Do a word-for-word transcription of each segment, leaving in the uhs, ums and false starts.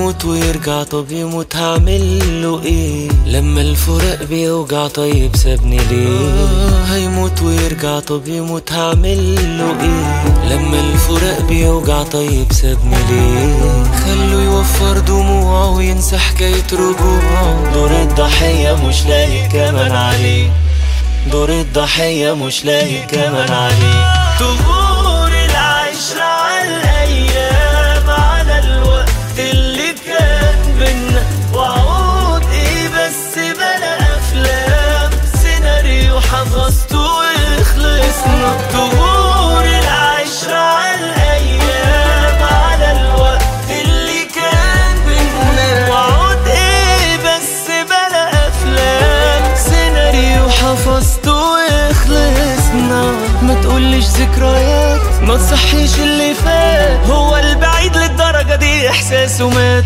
هيموت ويرجع، طب يموت هعمله ايه؟ لما الفراق بيوجع طيب سابني ليه؟ آه هيموت ويرجع، طب يموت هعمله ايه؟ لما الفراق بيوجع طيب سابني ليه؟ خلوا يوفر دموعه وينسى حكاية رجوعه، دور الضحية مش لايق كمان عليه، دور الضحية مش لايق كمان عليه. طغور العشرة على الأيام، على الوقت اللي كان بينا، وعود ايه بس بلا أفلام، سيناريو حفظته وخلصنا. طغور العشرة على الأيام، على الوقت اللي كان بينا، وعود ايه بس بلا أفلام، سيناريو حفظته وخلصنا. ما تقولش ذكريات، ما تصحيش اللي فات، هو البعيد للدرجة دي إحساسه مات.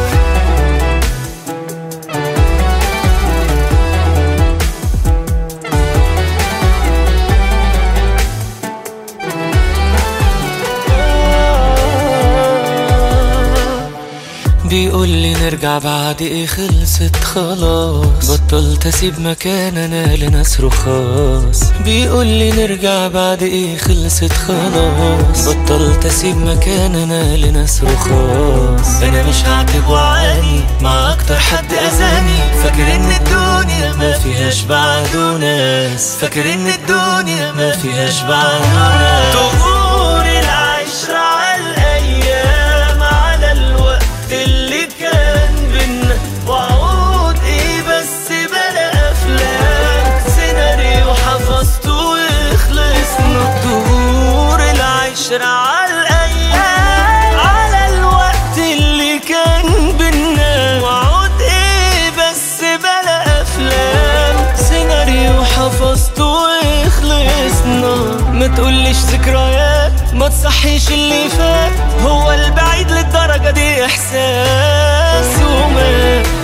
بيقول لي نرجع بعد ايه، خلصت خلاص، بطلت اسيب مكان انا لناس رخاص. بيقول لي نرجع بعد ايه، خلصت خلاص، بطلت اسيب مكان انا لناس رخاص. انا مش هعتب وعاني مع اكتر حد اذاني، فاكر ان الدنيا ما فيهاش بعده ناس، فاكر ان الدنيا ما فيهاش بعده ناس. طغور العشرة على الايام، على الوقت اللي كان بينا، وعود ايه بس بلا افلام، سيناريو حفظته وخلصنا. طغور العشرة على الايام، على الوقت اللي كان بينا، وعود ايه بس بلا افلام، سيناريو حفظته وخلصنا. ما تقولش ذكريات، ما تصحيش اللي فات، هو البعيد للدرجة دي إحساسه مات.